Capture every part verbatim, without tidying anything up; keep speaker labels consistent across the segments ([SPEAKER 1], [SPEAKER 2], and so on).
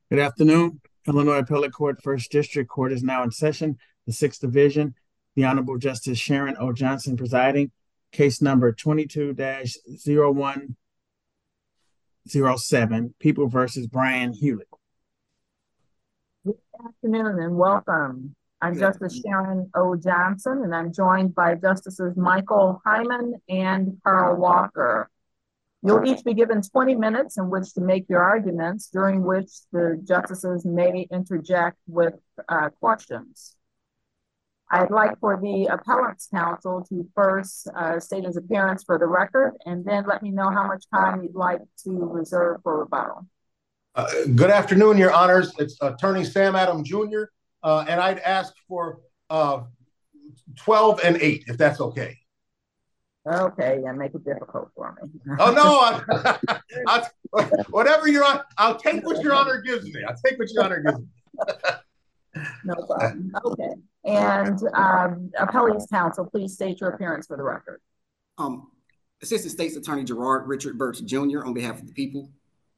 [SPEAKER 1] Good afternoon. Illinois Appellate Court First District Court is now in session. The Sixth Division, the Honorable Justice Sharon O. Johnson presiding. Case number twenty-two dash zero one zero seven, People versus Brian Hewlett.
[SPEAKER 2] Good afternoon and welcome. I'm Good Justice afternoon. Sharon O. Johnson, and I'm joined by Justices Michael Hyman and Carl Walker. You'll each be given twenty minutes in which to make your arguments, during which the justices may interject with uh, questions. I'd like for the appellant's counsel to first uh, state his appearance for the record, and then let me know how much time you'd like to reserve for rebuttal.
[SPEAKER 3] Uh, good afternoon, Your Honors. It's Attorney Sam Adam Junior, uh, and I'd ask for uh, twelve and eight, if that's okay.
[SPEAKER 2] Okay, yeah, make it difficult for me.
[SPEAKER 3] Oh no, I, I, whatever Your Honor, I'll take what Your Honor gives me. I'll take what Your Honor gives me.
[SPEAKER 2] No problem. Okay, and um, appellee's counsel, please state your appearance for the record.
[SPEAKER 4] Um, Assistant State's Attorney Gerard Richard Birch Junior on behalf of the people.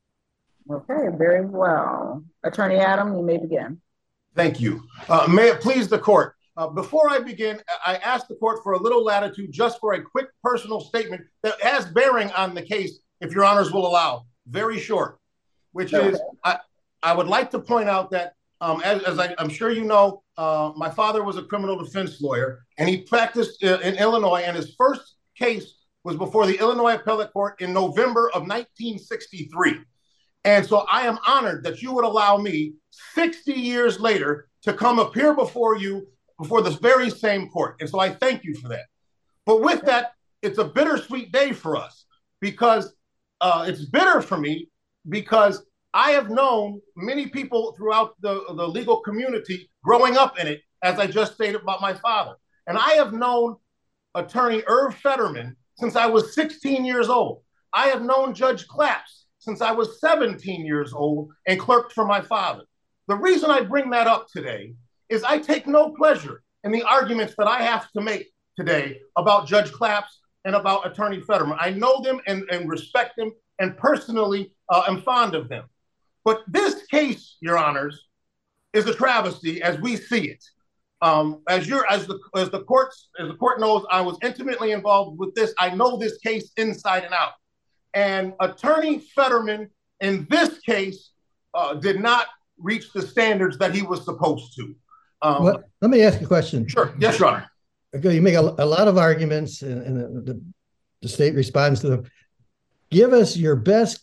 [SPEAKER 2] Okay, very well. Attorney Adam, you may begin.
[SPEAKER 3] Thank you. Uh, may it please the court. Uh, before I begin, I ask the court for a little latitude just for a quick personal statement that has bearing on the case, if Your Honors will allow. Very short, which okay. is, I, I would like to point out that, um, as, as I, I'm sure you know, uh, my father was a criminal defense lawyer, and he practiced in, in Illinois, and his first case was before the Illinois Appellate Court in November of nineteen sixty-three. And so I am honored that you would allow me sixty years later to come appear before you before this very same court. And so I thank you for that. But with that, it's a bittersweet day for us because uh, it's bitter for me because I have known many people throughout the, the legal community growing up in it, as I just stated about my father. And I have known Attorney Irv Fetterman since I was sixteen years old. I have known Judge Claps since I was seventeen years old and clerked for my father. The reason I bring that up today is I take no pleasure in the arguments that I have to make today about Judge Claps and about Attorney Fetterman. I know them and, and respect them and personally uh, am fond of them. But this case, Your Honors, is a travesty as we see it. Um, as you're, as the as the courts, as the court knows, I was intimately involved with this. I know this case inside and out. And Attorney Fetterman in this case uh, did not reach the standards that he was supposed to. Um,
[SPEAKER 5] well, let me ask you a question.
[SPEAKER 3] Sure. Yes, Your Honor.
[SPEAKER 5] Okay, you make a, a lot of arguments, and, and the, the, the state responds to them. Give us your best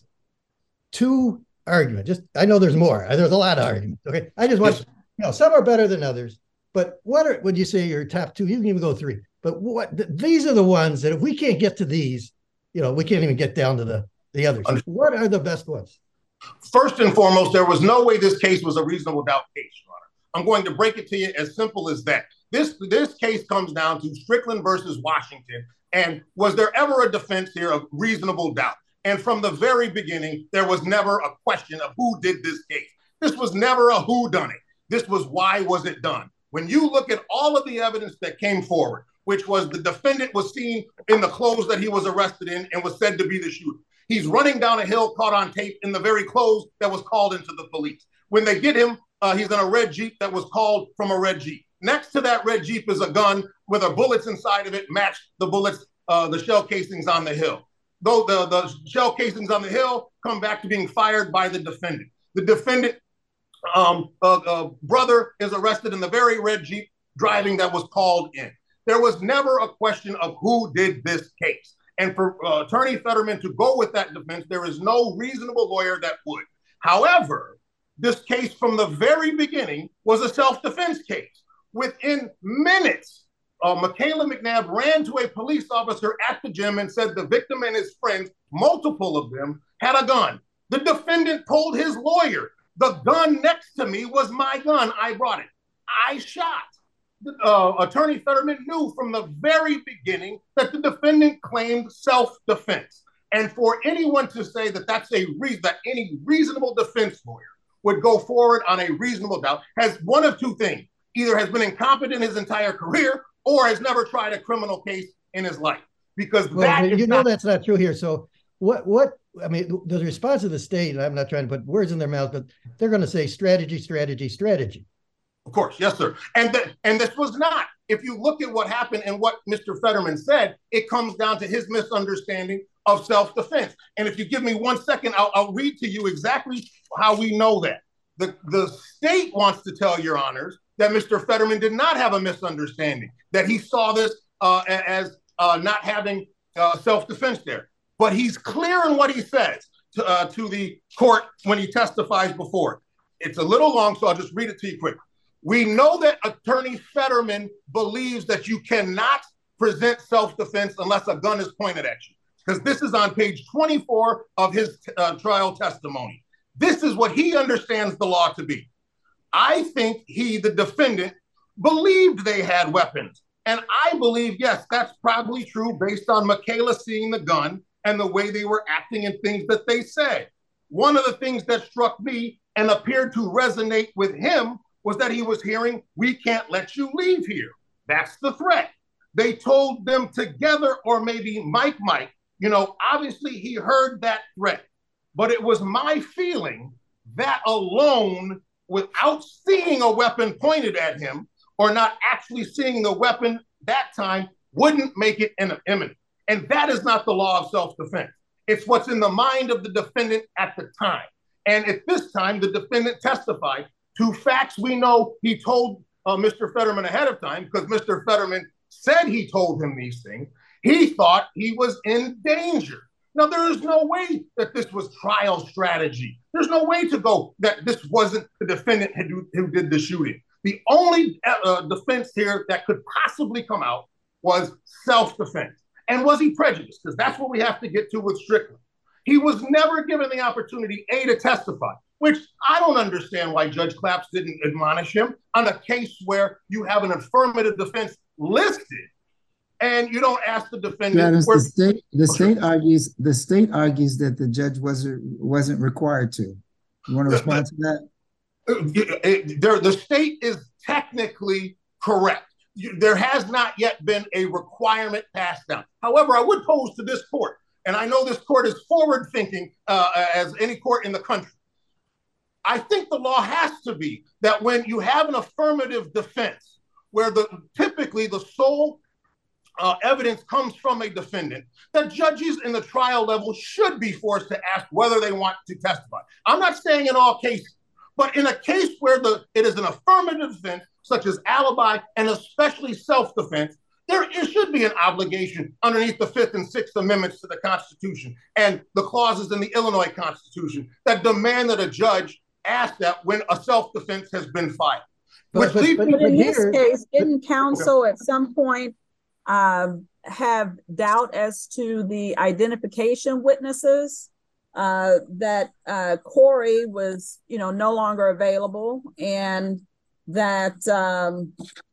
[SPEAKER 5] two arguments. Just, I know there's more. There's a lot of arguments. Okay, I just want yes. you know some are better than others. But what are would you say your top two? You can even go three. But what th- these are the ones that if we can't get to these, you know, we can't even get down to the the others. What are the best ones?
[SPEAKER 3] First and foremost, there was no way this case was a reasonable doubt case, Your Honor. I'm going to break it to you as simple as that. This, this case comes down to Strickland versus Washington. And was there ever a defense here of reasonable doubt? And from the very beginning, there was never a question of who did this case. This was never a whodunit. This was why was it done? When you look at all of the evidence that came forward, which was the defendant was seen in the clothes that he was arrested in and was said to be the shooter. He's running down a hill caught on tape in the very clothes that was called into the police. When they get him, uh, he's in a red Jeep that was called from a red Jeep. Next to that red Jeep is a gun with the bullets inside of it match the bullets, uh, the shell casings on the hill. Though the, the shell casings on the hill come back to being fired by the defendant. The defendant um, uh, uh, brother is arrested in the very red Jeep driving that was called in. There was never a question of who did this case. And for uh, Attorney Fetterman to go with that defense, there is no reasonable lawyer that would. However, this case from the very beginning was a self-defense case. Within minutes, uh, Michaela McNabb ran to a police officer at the gym and said the victim and his friends, multiple of them, had a gun. The defendant told his lawyer, the gun next to me was my gun. I brought it. I shot. Uh, Attorney Fetterman knew from the very beginning that the defendant claimed self-defense. And for anyone to say that that's a reason that any reasonable defense lawyer would go forward on a reasonable doubt has one of two things. Either has been incompetent his entire career or has never tried a criminal case in his life. Because
[SPEAKER 5] well,
[SPEAKER 3] that
[SPEAKER 5] you
[SPEAKER 3] is
[SPEAKER 5] know
[SPEAKER 3] not-
[SPEAKER 5] that's not true here. So what what I mean, the response of the state, and I'm not trying to put words in their mouth, but they're going to say strategy, strategy, strategy.
[SPEAKER 3] Of course, yes, sir. And th- and this was not. If you look at what happened and what Mister Fetterman said, it comes down to his misunderstanding of self-defense. And if you give me one second, I'll, I'll read to you exactly how we know that. The, the state wants to tell your honors that Mister Fetterman did not have a misunderstanding, that he saw this uh, as uh, not having uh, self-defense there. But he's clear in what he says to, uh, to the court when he testifies before it. It's a little long, so I'll just read it to you quick. We know that Attorney Fetterman believes that you cannot present self-defense unless a gun is pointed at you, because this is on page twenty-four of his uh, trial testimony. This is what he understands the law to be. I think he, the defendant, believed they had weapons. And I believe, yes, that's probably true based on Michaela seeing the gun and the way they were acting and things that they said. One of the things that struck me and appeared to resonate with him was that he was hearing, we can't let you leave here. That's the threat. They told them together, or maybe Mike Mike, you know, obviously he heard that threat. But it was my feeling that alone, without seeing a weapon pointed at him or not actually seeing the weapon that time, wouldn't make it imminent. And that is not the law of self-defense. It's what's in the mind of the defendant at the time. And at this time, the defendant testified to facts we know he told uh, Mister Fetterman ahead of time, because Mister Fetterman said he told him these things. He thought he was in danger. Now, there is no way that this was trial strategy. There's no way to go that this wasn't the defendant who, who did the shooting. The only uh, defense here that could possibly come out was self-defense. And was he prejudiced? Because that's what we have to get to with Strickland. He was never given the opportunity, A, to testify, which I don't understand why Judge Claps didn't admonish him on a case where you have an affirmative defense listed and you don't ask the defendant.
[SPEAKER 6] That is,
[SPEAKER 3] where,
[SPEAKER 6] the state, the state argues, the state argues that the judge wasn't wasn't required to. You want to respond to that?
[SPEAKER 3] The, the state is technically correct. There has not yet been a requirement passed down. However, I would pose to this court, and I know this court is forward thinking uh, as any court in the country. I think the law has to be that when you have an affirmative defense, where the typically the sole uh, evidence comes from a defendant, that judges in the trial level should be forced to ask whether they want to testify. I'm not saying in all cases, but in a case where the it is an affirmative defense, such as alibi and especially self-defense, there is, should be an obligation underneath the Fifth and Sixth Amendments to the Constitution and the clauses in the Illinois Constitution that demand that a judge ask that when a self-defense has been filed.
[SPEAKER 5] But, but, but,
[SPEAKER 2] But in this
[SPEAKER 5] here,
[SPEAKER 2] case, didn't counsel at some point um, have doubt as to the identification witnesses? Uh, that uh, Corey was, you know, no longer available, and that um,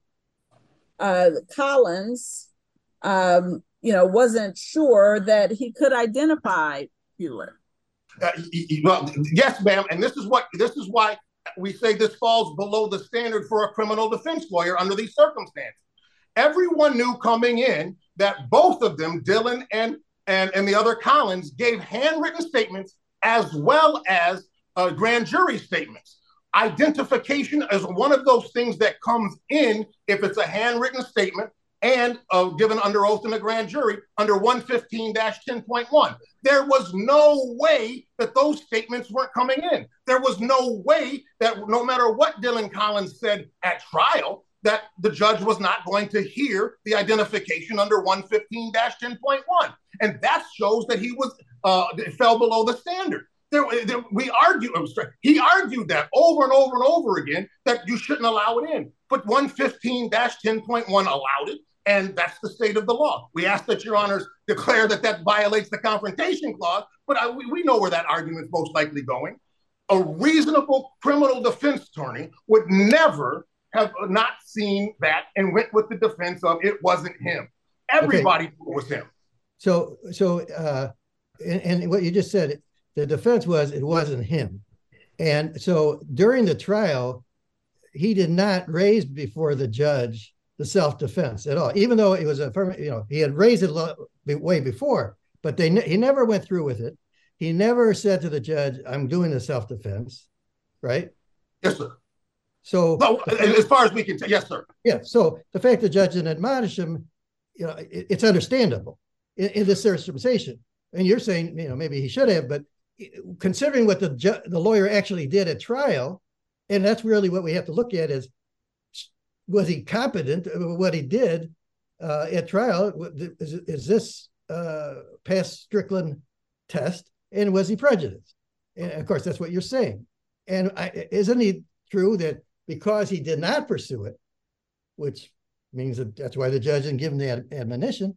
[SPEAKER 2] uh, Collins, um, you know, wasn't sure that he could identify Hewlett.
[SPEAKER 3] Uh, well, yes, ma'am, and this is what this is why we say this falls below the standard for a criminal defense lawyer under these circumstances. Everyone knew coming in that both of them, Dylan and And, and the other Collins, gave handwritten statements as well as uh, grand jury statements. Identification is one of those things that comes in if it's a handwritten statement and uh, given under oath in the grand jury under one fifteen dash ten point one. There was no way that those statements weren't coming in. There was no way that no matter what Dylan Collins said at trial, that the judge was not going to hear the identification under one fifteen dash ten point one. And that shows that he was uh, fell below the standard. There, there, we argue, he argued that over and over and over again that you shouldn't allow it in. But one fifteen dash ten point one allowed it, and that's the state of the law. We ask that your honors declare that that violates the confrontation clause, but I, we, we know where that argument's most likely going. A reasonable criminal defense attorney would never have not seen that and went with the defense of it wasn't him. Everybody okay. was him.
[SPEAKER 5] So, so, uh, and, and what you just said, the defense was it wasn't him. And so during the trial, he did not raise before the judge the self-defense at all, even though it was a, you know, he had raised it way before, but they he never went through with it. he never said to the judge, I'm doing a self-defense, right?
[SPEAKER 3] Yes, sir.
[SPEAKER 5] So
[SPEAKER 3] no, as far as we can tell, yes, sir.
[SPEAKER 5] Yeah. So the fact the judge didn't admonish him, you know, it, it's understandable in, in this circumcision. And you're saying, you know, maybe he should have, but considering what the ju- the lawyer actually did at trial, and that's really what we have to look at is, was he competent? What he did uh, at trial, is, is this uh, past Strickland test, and was he prejudiced? And of course, that's what you're saying. And I, isn't it true that because he did not pursue it, which means that that's why the judge didn't give him the ad- admonition,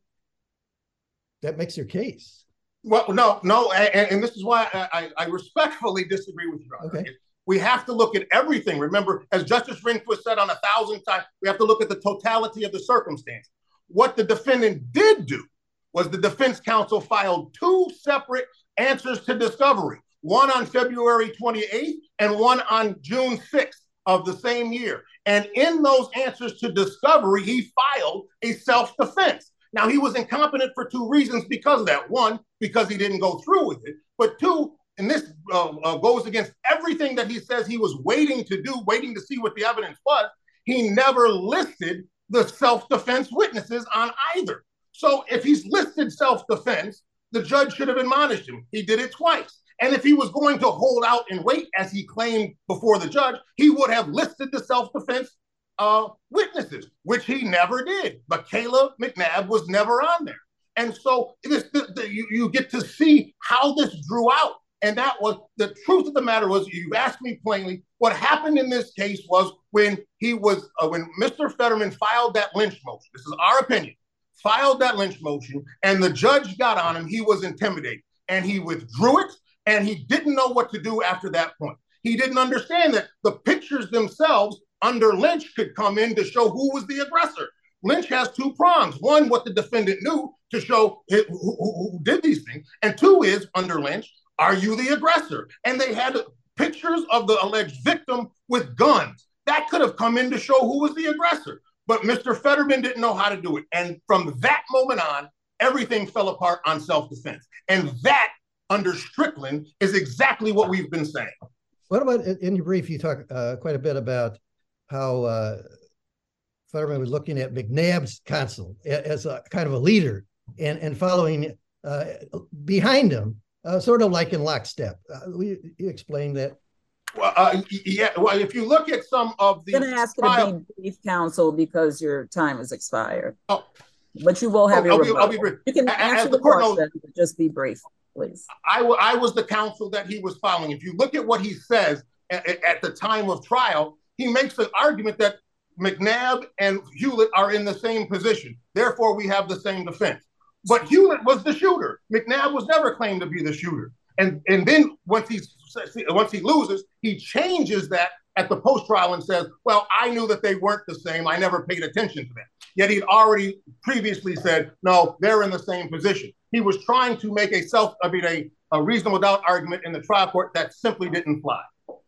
[SPEAKER 5] that makes your case?
[SPEAKER 3] Well, no, no, and, and this is why I, I respectfully disagree with you.
[SPEAKER 5] Okay.
[SPEAKER 3] We have to look at everything. Remember, as Justice Rehnquist said on a thousand times, we have to look at the totality of the circumstance. What the defendant did do was the defense counsel filed two separate answers to discovery, one on February twenty-eighth and one on June sixth of the same year. And in those answers to discovery, he filed a self-defense. Now, he was incompetent for two reasons because of that. One, because he didn't go through with it. But two, and this uh, uh, goes against everything that he says he was waiting to do, waiting to see what the evidence was. He never listed the self-defense witnesses on either. So if he's listed self-defense, the judge should have admonished him. He did it twice. And if he was going to hold out and wait, as he claimed before the judge, he would have listed the self-defense uh, witnesses, which he never did. Michaela McNabb was never on there. And so this, the, the, you, you get to see how this drew out. And that was, the truth of the matter was, you asked me plainly, what happened in this case was when he was, uh, when Mister Fetterman filed that lynch motion, this is our opinion, filed that lynch motion, and the judge got on him, he was intimidated. And he withdrew it, and he didn't know what to do after that point. He didn't understand that the pictures themselves under Lynch could come in to show who was the aggressor. Lynch has two prongs. One, what the defendant knew to show who, who, who did these things. And two is, under Lynch, are you the aggressor? And they had pictures of the alleged victim with guns. That could have come in to show who was the aggressor. But Mister Fetterman didn't know how to do it. And from that moment on, everything fell apart on self-defense. And that, under Strickland, is exactly what we've been saying.
[SPEAKER 5] What about, in your brief, you talk uh, quite a bit about how uh, Fetterman was looking at McNabb's counsel as a kind of a leader and, and following uh, behind him, uh, sort of like in lockstep. Uh, will you, you explain that?
[SPEAKER 3] Well, uh, yeah. Well, if you look at some of the,
[SPEAKER 2] I'm going to ask you
[SPEAKER 3] trial...
[SPEAKER 2] to be brief, counsel, because your time has expired.
[SPEAKER 3] Oh,
[SPEAKER 2] but you will have
[SPEAKER 3] oh,
[SPEAKER 2] your.
[SPEAKER 3] I'll be, I'll be brief.
[SPEAKER 2] You can
[SPEAKER 3] As
[SPEAKER 2] answer
[SPEAKER 3] the
[SPEAKER 2] the
[SPEAKER 3] court
[SPEAKER 2] question,
[SPEAKER 3] knows,
[SPEAKER 2] but just be brief, please.
[SPEAKER 3] I, I was the counsel that he was following. If you look at what he says at, at the time of trial, he makes an argument that McNabb and Hewlett are in the same position. Therefore, we have the same defense. But Hewlett was the shooter. McNabb was never claimed to be the shooter. And, and then once, he's, once he loses, he changes that at the post-trial and says, well, I knew that they weren't the same. I never paid attention to them. Yet he'd already previously said, no, they're in the same position. He was trying to make a self, I mean, a, a reasonable doubt argument in the trial court that simply didn't fly.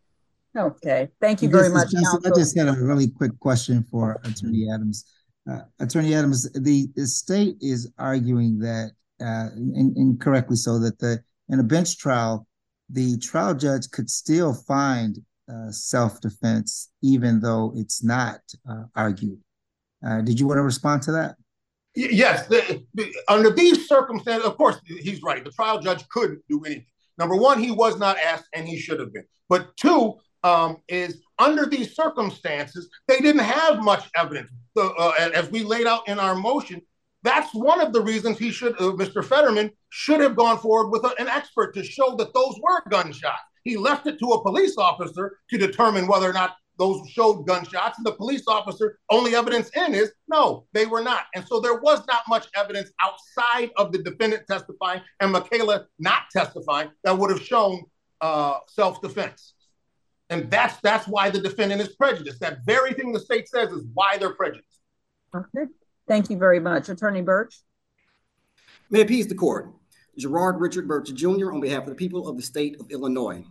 [SPEAKER 2] Okay, thank you very much.
[SPEAKER 6] Just, I just had a really quick question for Attorney Adams. Uh, Attorney Adams, the, the state is arguing that, uh, and, and correctly so, that the in a bench trial, the trial judge could still find uh, self-defense even though it's not uh, argued. Uh, did you want to respond to that?
[SPEAKER 3] Yes, the, the, under these circumstances, of course, he's right. The trial judge couldn't do anything. Number one, he was not asked, and he should have been. But two, um, is under these circumstances, they didn't have much evidence. So, uh, as we laid out in our motion, that's one of the reasons he should, uh, Mister Fetterman should have gone forward with a, an expert to show that those were gunshots. He left it to a police officer to determine whether or not those showed gunshots, and the police officer, only evidence in is, no, they were not. And so there was not much evidence outside of the defendant testifying and Michaela not testifying that would have shown uh, self-defense. And that's that's why the defendant is prejudiced. That very thing the state says is why they're prejudiced.
[SPEAKER 2] Okay, thank you very much. Attorney Birch.
[SPEAKER 4] May it please the court. Gerard Richard Birch Junior on behalf of the people of the state of Illinois.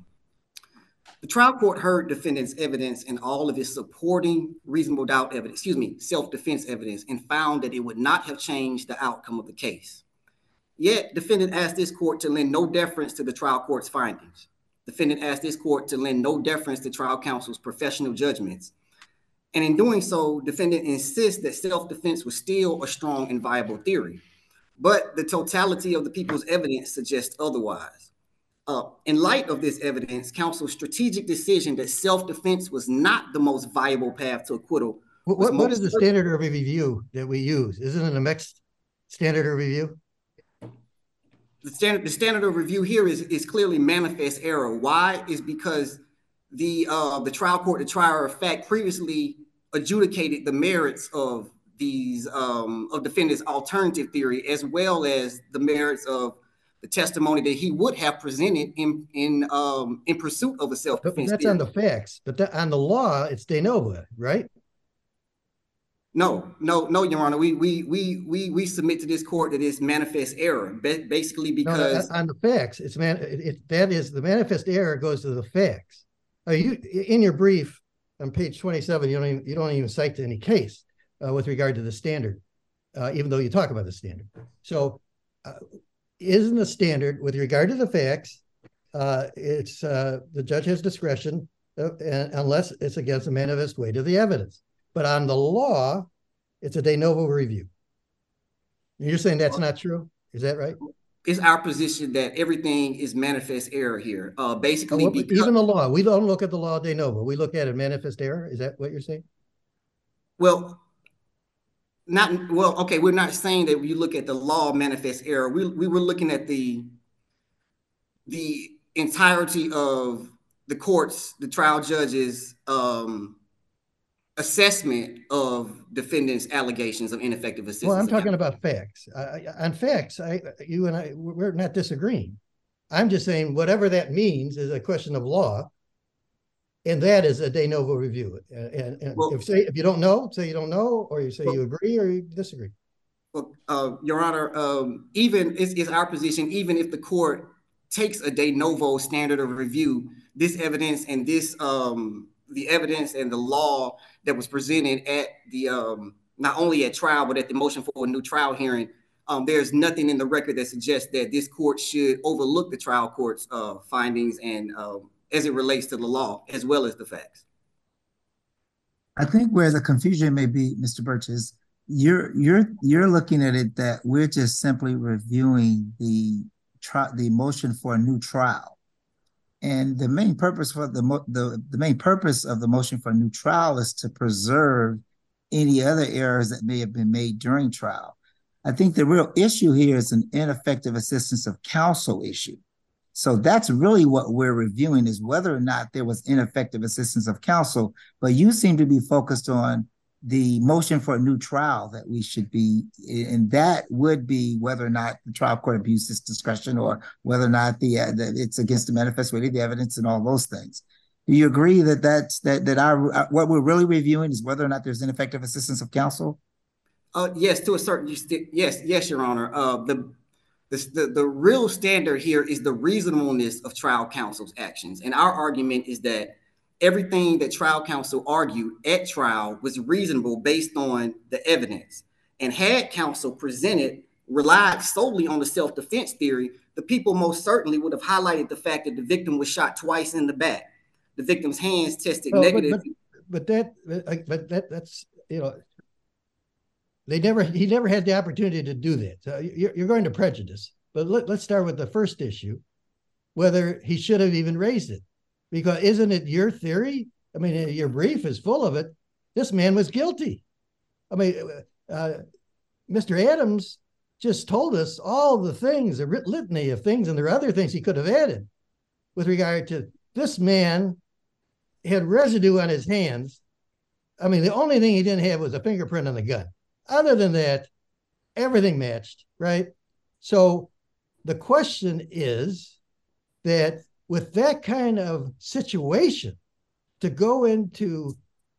[SPEAKER 4] The trial court heard defendant's evidence and all of his supporting reasonable doubt evidence, excuse me, self-defense evidence, and found that it would not have changed the outcome of the case. Yet, defendant asked this court to lend no deference to the trial court's findings. Defendant asked this court to lend no deference to trial counsel's professional judgments. And in doing so, defendant insists that self-defense was still a strong and viable theory. But the totality of the people's evidence suggests otherwise. Uh, in light of this evidence, counsel's strategic decision that self-defense was not the most viable path to acquittal.
[SPEAKER 5] What, what, what is the standard of review that we use? Isn't it a mixed standard of review?
[SPEAKER 4] The standard, the standard of review here is, is clearly manifest error. Why? Is because the uh, the trial court, the trier of fact, previously adjudicated the merits of these um, of defendant's alternative theory, as well as the merits of the testimony that he would have presented in in um, in pursuit of a self-defense.
[SPEAKER 5] That's
[SPEAKER 4] theory.
[SPEAKER 5] on the facts, but that, on the law, it's de novo, right?
[SPEAKER 4] No, no, no, Your Honor. We we we we we submit to this court that it's manifest error, basically because
[SPEAKER 5] no, on the facts, it's man. It, it that is the manifest error goes to the facts. Are you in your brief on page twenty-seven? You don't even, you don't even cite any case uh, with regard to the standard, uh, even though you talk about the standard. So, uh, isn't the standard with regard to the facts? Uh, it's uh, the judge has discretion uh, unless it's against the manifest weight of the evidence. But on the law, it's a de novo review. You're saying that's not true? Is that right?
[SPEAKER 4] It's our position that everything is manifest error here. Uh, basically,
[SPEAKER 5] well,
[SPEAKER 4] because,
[SPEAKER 5] even the law, we don't look at the law de novo. We look at it manifest error. Is that what you're saying?
[SPEAKER 4] Well, not well. Okay, we're not saying that you look at the law manifest error. We we were looking at the the entirety of the court's, the trial judge's um, assessment of defendants' allegations of ineffective assistance.
[SPEAKER 5] Well, I'm talking about facts. I, on facts, I, you and I, we're not disagreeing. I'm just saying whatever that means is a question of law, and that is a de novo review. And, and well, if say if you don't know, say you don't know, or you say well, you agree or you disagree.
[SPEAKER 4] Well, uh, Your Honor, um, even is is our position. Even if the court takes a de novo standard of review, this evidence and this um, the evidence and the law that was presented at the um, not only at trial but at the motion for a new trial hearing, um, there's nothing in the record that suggests that this court should overlook the trial court's uh, findings and uh, as it relates to the law as well as the facts.
[SPEAKER 6] I think where the confusion may be, Mister Birch, is you're you're you're looking at it that we're just simply reviewing the tri- the motion for a new trial. And the main purpose for the, mo- the the main purpose of the motion for a new trial is to preserve any other errors that may have been made during trial. I think the real issue here is an ineffective assistance of counsel issue. So that's really what we're reviewing, is whether or not there was ineffective assistance of counsel. But you seem to be focused on the motion for a new trial that we should be, and that would be whether or not the trial court abused its discretion or whether or not the, uh, the it's against the manifest weight of the evidence and all those things. Do you agree that that's that that our what we're really reviewing is whether or not there's ineffective assistance of counsel?
[SPEAKER 4] Uh, yes, to a certain extent. Yes, yes, Your Honor. Uh, the, the the the real standard here is the reasonableness of trial counsel's actions, and our argument is that everything that trial counsel argued at trial was reasonable based on the evidence. And had counsel presented, relied solely on the self-defense theory, the people most certainly would have highlighted the fact that the victim was shot twice in the back. The victim's hands tested
[SPEAKER 5] oh,
[SPEAKER 4] negative.
[SPEAKER 5] But, but, but that, but that, that's, you know, they never, he never had the opportunity to do that. So you're, you're going to prejudice. But let, let's start with the first issue, whether he should have even raised it. Because isn't it your theory? I mean, your brief is full of it. This man was guilty. I mean, uh, Mister Adams just told us all the things, a litany of things, and there are other things he could have added with regard to this man had residue on his hands. I mean, the only thing he didn't have was a fingerprint on the gun. Other than that, everything matched, right? So the question is that with that kind of situation, to go into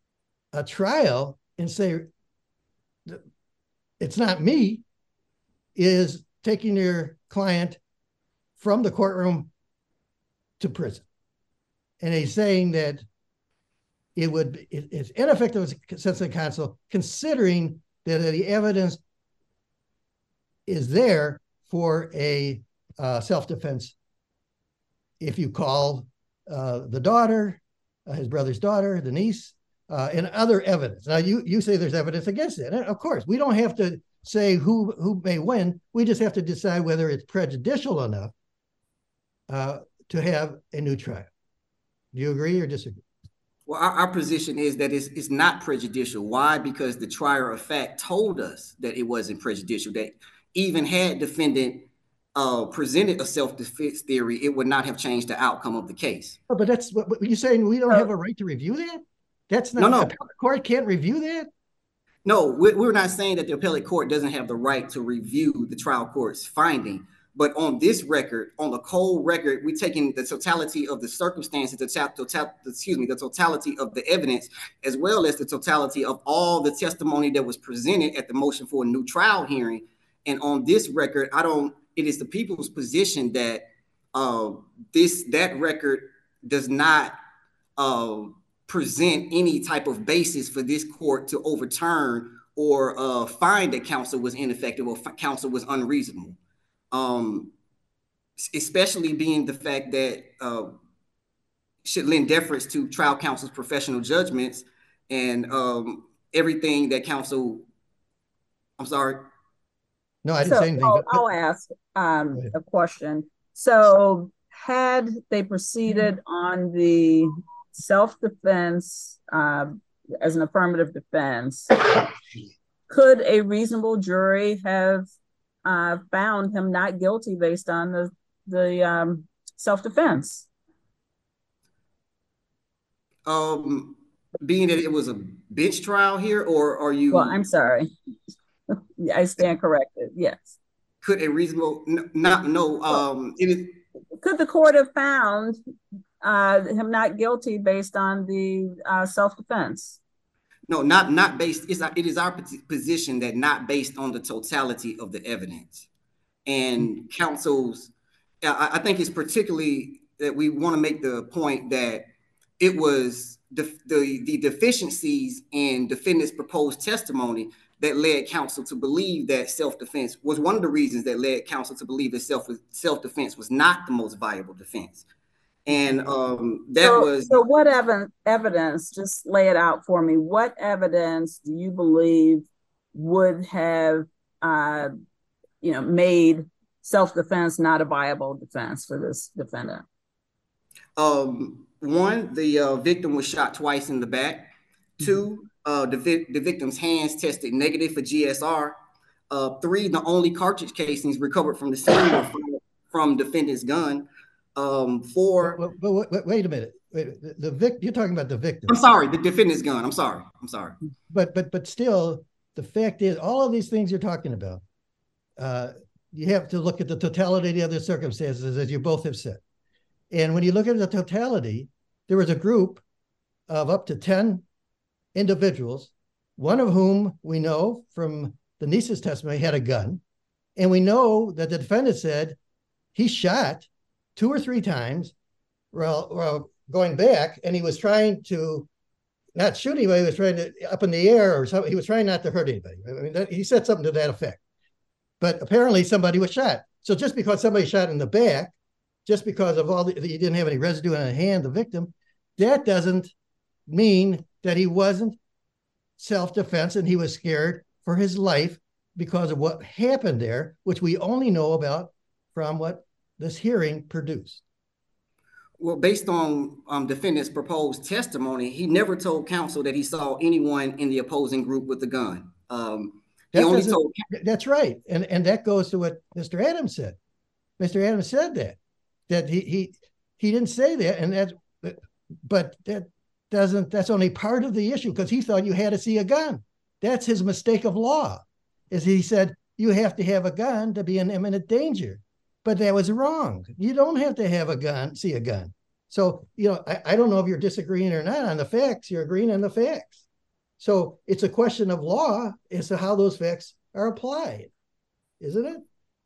[SPEAKER 5] a trial and say, it's not me, is taking your client from the courtroom to prison. And he's saying that it would, it, it's ineffective assistance of counsel, considering that the evidence is there for a uh, self-defense if you call uh, the daughter, uh, his brother's daughter, the niece, uh, and other evidence. Now, you you say there's evidence against it. And of course, we don't have to say who who may win. We just have to decide whether it's prejudicial enough uh, to have a new trial. Do you agree or disagree?
[SPEAKER 4] Well, our, our position is that it's, it's not prejudicial. Why? Because the trier of fact told us that it wasn't prejudicial, that even had defendant uh, presented a self-defense theory, it would not have changed the outcome of the case.
[SPEAKER 5] Oh, but that's what, what you're saying. We don't have a right to review that? That's not,
[SPEAKER 4] no, no.
[SPEAKER 5] The appellate court can't review that?
[SPEAKER 4] No, we're not saying that the appellate court doesn't have the right to review the trial court's finding. But on this record, on the cold record, we're taking the totality of the circumstances, the total, excuse me, the totality of the evidence, as well as the totality of all the testimony that was presented at the motion for a new trial hearing. And on this record, I don't, it is the people's position that uh, this, that record does not uh, present any type of basis for this court to overturn or uh, find that counsel was ineffective or counsel was unreasonable. Um, especially being the fact that uh, should lend deference to trial counsel's professional judgments and um, everything that counsel, I'm sorry.
[SPEAKER 5] No, I didn't
[SPEAKER 2] so,
[SPEAKER 5] say anything.
[SPEAKER 2] I'll, I'll ask um, a question. So had they proceeded on the self-defense uh, as an affirmative defense, could a reasonable jury have Uh, found him not guilty based on the the um, self-defense?
[SPEAKER 4] Um, being that it was a bench trial here, or are you?
[SPEAKER 2] Well, I'm sorry. I stand corrected. Yes.
[SPEAKER 4] Could a reasonable not no? Um, it is.
[SPEAKER 2] Could the court have found uh, him not guilty based on the uh, self-defense?
[SPEAKER 4] No, not not based. It's it is our position that not based on the totality of the evidence and counsel's. I, I think it's particularly that we want to make the point that it was the, the the deficiencies in defendant's proposed testimony that led counsel to believe that self-defense was one of the reasons that led counsel to believe that self self-defense was not the most viable defense. And um, that
[SPEAKER 2] so,
[SPEAKER 4] was
[SPEAKER 2] so what ev- evidence, just lay it out for me. What evidence do you believe would have, uh, you know, made self-defense not a viable defense for this defendant?
[SPEAKER 4] Um, one, the uh, victim was shot twice in the back. Two, uh, the, vi- the victim's hands tested negative for G S R. Uh, three, the only cartridge casings recovered from the scene were from, from defendant's gun. Um, for
[SPEAKER 5] But, but, but wait a minute, wait, the, the vic, you're talking about the victim.
[SPEAKER 4] I'm sorry, the defendant's gun. I'm sorry. I'm sorry.
[SPEAKER 5] But but but still, the fact is, all of these things you're talking about, uh, you have to look at the totality of the circumstances, as you both have said. And when you look at the totality, there was a group of up to ten individuals, one of whom we know from the niece's testimony had a gun, and we know that the defendant said he shot two or three times while, while going back, and he was trying to not shoot anybody, he was trying to up in the air or something. He was trying not to hurt anybody. I mean, that, he said something to that effect. But apparently somebody was shot. So just because somebody shot in the back, just because of all the, he didn't have any residue on the hand, the victim, that doesn't mean that he wasn't self-defense and he was scared for his life because of what happened there, which we only know about from what this hearing produced.
[SPEAKER 4] Well, based on um, defendant's proposed testimony, he never told counsel that he saw anyone in the opposing group with a gun. Um, he
[SPEAKER 5] that
[SPEAKER 4] only told.
[SPEAKER 5] That's right, and and that goes to what Mister Adams said. Mister Adams said that that he he he didn't say that, and that's but that doesn't. That's only part of the issue because he thought you had to see a gun. That's his mistake of law, is he said you have to have a gun to be in imminent danger. But that was wrong. You don't have to have a gun, see a gun. So, you know, I, I don't know if you're disagreeing or not on the facts. You're agreeing on the facts. So it's a question of law as to how those facts are applied, isn't it?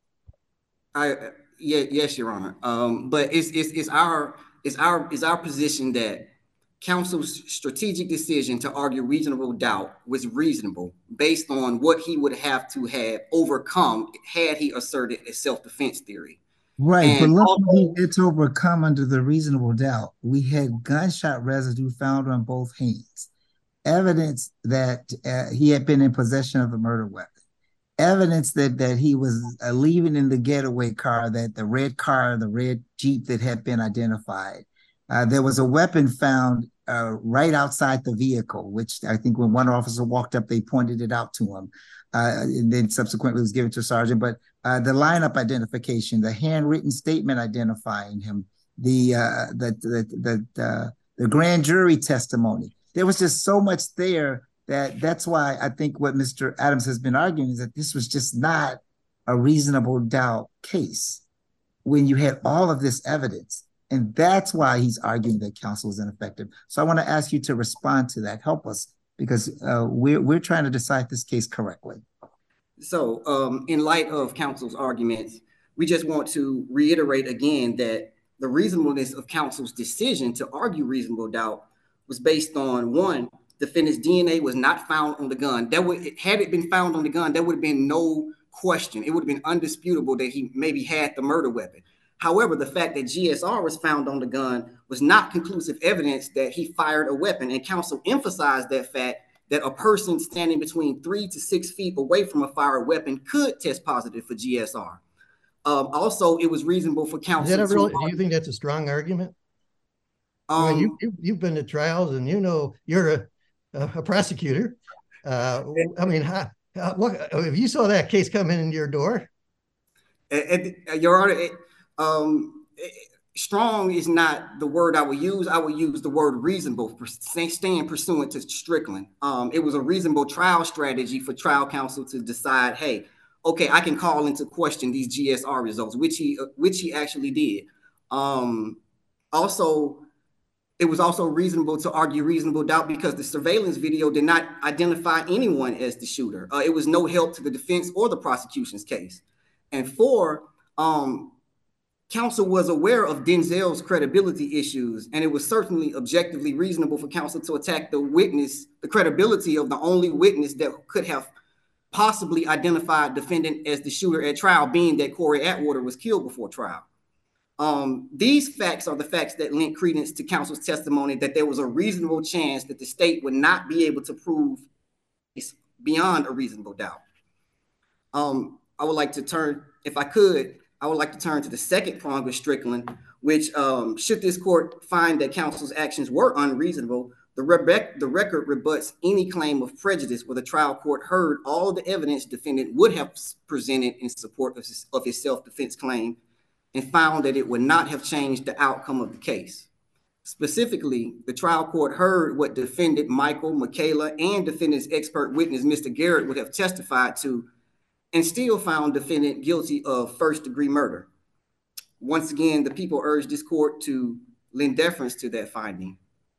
[SPEAKER 4] I yeah, yes, Your Honor. Um, but it's it's it's our it's our it's our position that counsel's strategic decision to argue reasonable doubt was reasonable based on what he would have to have overcome had he asserted a self-defense theory.
[SPEAKER 6] Right,
[SPEAKER 4] and
[SPEAKER 6] but look
[SPEAKER 4] also,
[SPEAKER 6] what he did to overcome under the reasonable doubt. We had gunshot residue found on both hands, evidence that uh, he had been in possession of a murder weapon, evidence that that he was uh, leaving in the getaway car, that the red car, the red Jeep that had been identified. Uh, there was a weapon found uh, right outside the vehicle, which I think when one officer walked up, they pointed it out to him. Uh, and then subsequently was given to a sergeant. But uh, the lineup identification, the handwritten statement identifying him, the uh, the the the, uh, the grand jury testimony. There was just so much there that that's why I think what Mister Adams has been arguing is that this was just not a reasonable doubt case when you had all of this evidence. And that's why he's arguing that counsel is ineffective. So I want to ask you to respond to that. Help us, because uh, we're, we're trying to decide this case correctly.
[SPEAKER 4] So um, in light of counsel's arguments, we just want to reiterate again that the reasonableness of counsel's decision to argue reasonable doubt was based on, one, defendant's D N A was not found on the gun. That would, had it been found on the gun, there would have been no question. It would have been undisputable that he maybe had the murder weapon. However, the fact that G S R was found on the gun was not conclusive evidence that he fired a weapon. And counsel emphasized that fact that a person standing between three to six feet away from a fired weapon could test positive for G S R. Um, also, it was reasonable for counsel.
[SPEAKER 5] Is that a really, do you think that's a strong argument? Um, I mean, you, you, you've been to trials and you know you're a, a, a prosecutor. Uh, I mean, how, how, what, if you saw that case come in your door?
[SPEAKER 4] And, and, Your Honor, it, um, it, strong is not the word I would use. I would use the word reasonable, staying pursuant to Strickland. Um, it was a reasonable trial strategy for trial counsel to decide, hey, okay, I can call into question these G S R results, which he which he actually did. Um, also, it was also reasonable to argue reasonable doubt because the surveillance video did not identify anyone as the shooter. Uh, it was no help to the defense or the prosecution's case. And four, um, counsel was aware of Denzel's credibility issues, and it was certainly objectively reasonable for counsel to attack the witness, the credibility of the only witness that could have possibly identified defendant as the shooter at trial, being that Corey Atwater was killed before trial. Um, these facts are the facts that lent credence to counsel's testimony that there was a reasonable chance that the state would not be able to prove it's beyond a reasonable doubt. Um, I would like to turn, if I could, I would like to turn to the second prong of Strickland, which um, should this court find that counsel's actions were unreasonable, the, rec the record rebuts any claim of prejudice where the trial court heard all the evidence defendant would have presented in support of his, of his self-defense claim and found that it would not have changed the outcome of the case. Specifically, the trial court heard what defendant Michael, Michaela, and defendant's expert witness, Mister Garrett, would have testified to and still found defendant guilty of first-degree murder. Once again, the people urge this court to lend deference to that finding.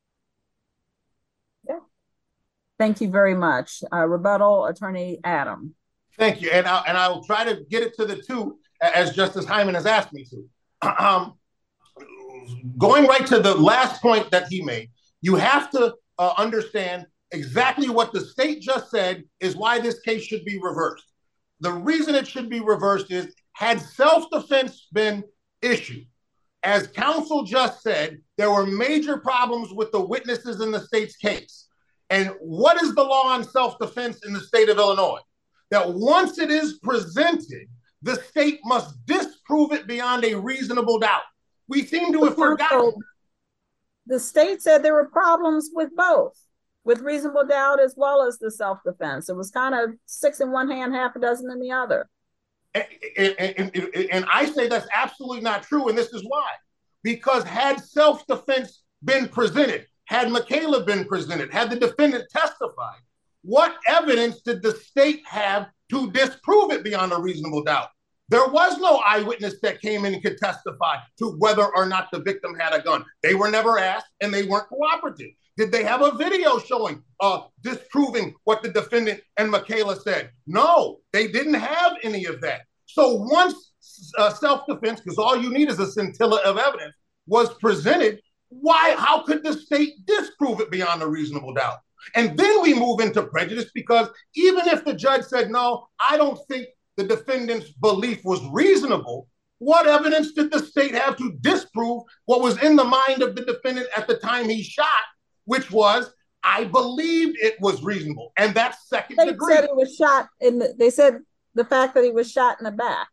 [SPEAKER 2] Yeah. Thank you very much. Uh, rebuttal, Attorney Adam.
[SPEAKER 3] Thank you, and, I, and I will try to get it to the two as Justice Hyman has asked me to. Um, going right to the last point that he made, you have to uh, understand exactly what the state just said is why this case should be reversed. The reason it should be reversed is, had self-defense been issued, as counsel just said, there were major problems with the witnesses in the state's case. And what is the law on self-defense in the state of Illinois? That once it is presented, the state must disprove it beyond a reasonable doubt. We seem to have forgotten.
[SPEAKER 2] The state said there were problems with both, with reasonable doubt as well as the self-defense. It was kind of six in one hand, half a dozen in the other.
[SPEAKER 3] And, and, and, and I say that's absolutely not true, and this is why. Because had self-defense been presented, had Michaela been presented, had the defendant testified, what evidence did the state have to disprove it beyond a reasonable doubt? There was no eyewitness that came in and could testify to whether or not the victim had a gun. They were never asked, and they weren't cooperative. Did they have a video showing, uh, disproving what the defendant and Michaela said? No, they didn't have any of that. So once uh, self-defense, because all you need is a scintilla of evidence, was presented, Why? How could the state disprove it beyond a reasonable doubt? And then we move into prejudice, because even if the judge said, no, I don't think the defendant's belief was reasonable, what evidence did the state have to disprove what was in the mind of the defendant at the time he shot, which was, I believed it was reasonable. And that's second
[SPEAKER 2] They
[SPEAKER 3] degree.
[SPEAKER 2] said he was shot in the, they said the fact that he was shot in the back.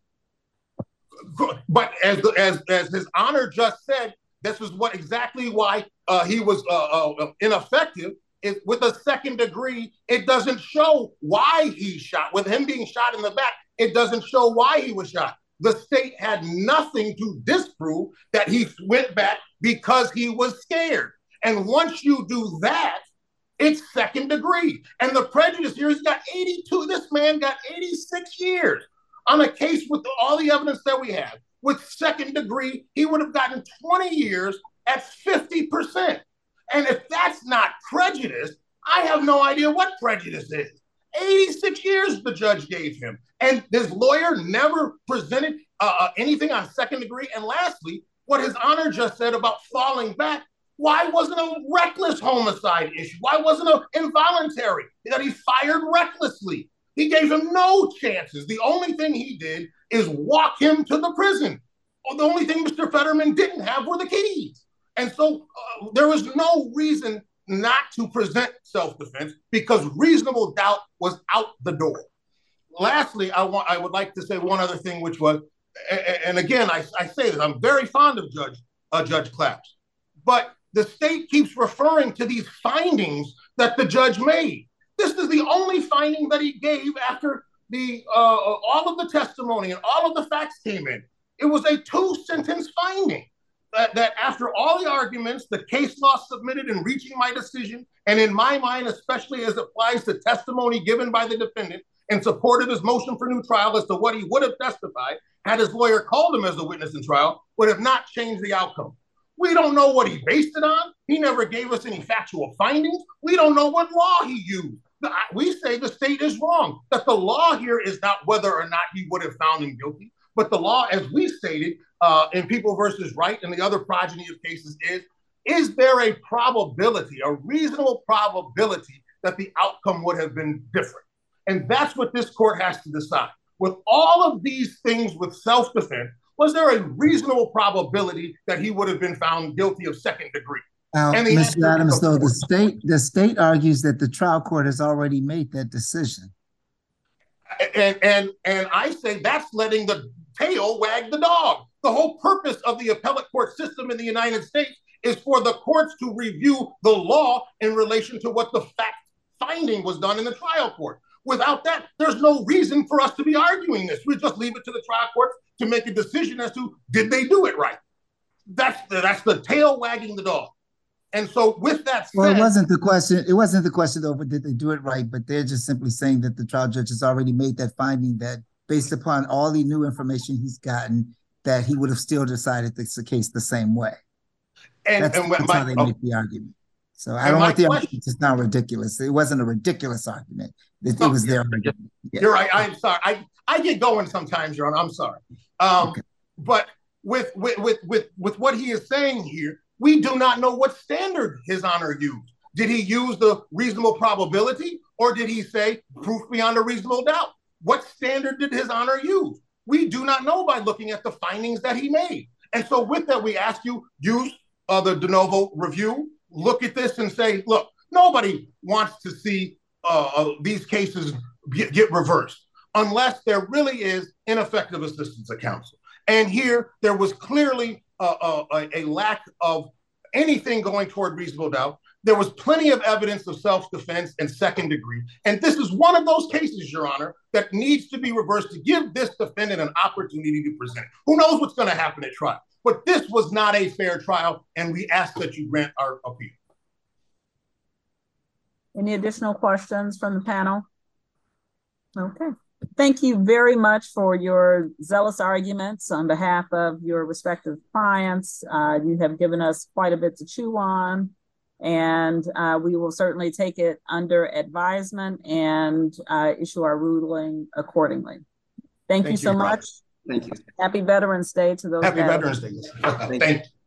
[SPEAKER 3] But as, as, as His Honor just said, this is what exactly why uh, he was uh, uh, ineffective. Is with a second degree, it doesn't show why he shot. With him being shot in the back, it doesn't show why he was shot. The state had nothing to disprove that he went back because he was scared. And once you do that, it's second degree. And the prejudice here, he's got eighty-two, this man got eighty-six years on a case with all the evidence that we have. With second degree, he would have gotten twenty years at fifty percent. And if that's not prejudice, I have no idea what prejudice is. eighty-six years the judge gave him. And this lawyer never presented uh, anything on second degree. And lastly, what His Honor just said about falling back, why wasn't a reckless homicide issue? Why wasn't it involuntary? That he fired recklessly. He gave him no chances. The only thing he did is walk him to the prison. The only thing Mister Fetterman didn't have were the keys. And so uh, there was no reason not to present self-defense, because reasonable doubt was out the door. Lastly, I want I would like to say one other thing, which was, and again, I, I say this, I'm very fond of Judge uh, Judge Claps, but the state keeps referring to these findings that the judge made. This is the only finding that he gave after the uh, all of the testimony and all of the facts came in. It was a two-sentence finding. That, that after all the arguments, the case law submitted in reaching my decision, and in my mind, especially as it applies to testimony given by the defendant in support of his motion for new trial as to what he would have testified had his lawyer called him as a witness in trial, would have not changed the outcome. We don't know what he based it on. He never gave us any factual findings. We don't know what law he used. We say the state is wrong, that the law here is not whether or not he would have found him guilty, but the law, as we stated, Uh, in People versus Wright and the other progeny of cases is, is there a probability, a reasonable probability that the outcome would have been different? And that's what this court has to decide. With all of these things with self-defense, was there a reasonable probability that he would have been found guilty of second degree?
[SPEAKER 6] Now, Mister Adams, though, the state, the state argues that the trial court has already made that decision.
[SPEAKER 3] And, and, and I say that's letting the tail wag the dog. The whole purpose of the appellate court system in the United States is for the courts to review the law in relation to what the fact finding was done in the trial court. Without that, there's no reason for us to be arguing this. We just leave it to the trial court to make a decision as to, did they do it right? That's the, that's the tail wagging the dog. And so with that said—
[SPEAKER 6] Well, it wasn't the question, it wasn't the question over did they do it right, but they're just simply saying that the trial judge has already made that finding, that based upon all the new information he's gotten, that he would have still decided this the case the same way.
[SPEAKER 3] And,
[SPEAKER 6] that's,
[SPEAKER 3] and
[SPEAKER 6] that's
[SPEAKER 3] my,
[SPEAKER 6] how they
[SPEAKER 3] oh,
[SPEAKER 6] make the argument. So I don't want the argument, it's not ridiculous. It wasn't a ridiculous argument. It,
[SPEAKER 3] no,
[SPEAKER 6] it was
[SPEAKER 3] yeah,
[SPEAKER 6] their argument. Yeah.
[SPEAKER 3] You're right. I'm sorry. I, I get going sometimes, Your Honor. I'm sorry. Um, okay. But with, with, with, with, with what he is saying here, we do not know what standard His Honor used. Did he use the reasonable probability, or did he say proof beyond a reasonable doubt? What standard did His Honor use? We do not know by looking at the findings that he made. And so with that, we ask you, use uh, the de novo review, look at this and say, look, nobody wants to see uh, these cases get, get reversed unless there really is ineffective assistance of counsel. And here, there was clearly uh, a, a lack of anything going toward reasonable doubt. There was plenty of evidence of self-defense and second degree. And this is one of those cases, Your Honor, that needs to be reversed to give this defendant an opportunity to present. Who knows what's going to happen at trial? But this was not a fair trial, and we ask that you grant our appeal.
[SPEAKER 2] Any additional questions from the panel? Okay. Thank you very much for your zealous arguments on behalf of your respective clients. Uh, you have given us quite a bit to chew on, and uh, we will certainly take it under advisement and uh, issue our ruling accordingly. Thank, Thank you so you, much.
[SPEAKER 4] Thank you.
[SPEAKER 2] Happy Veterans Day to those.
[SPEAKER 3] Happy Veterans Day. Thank you.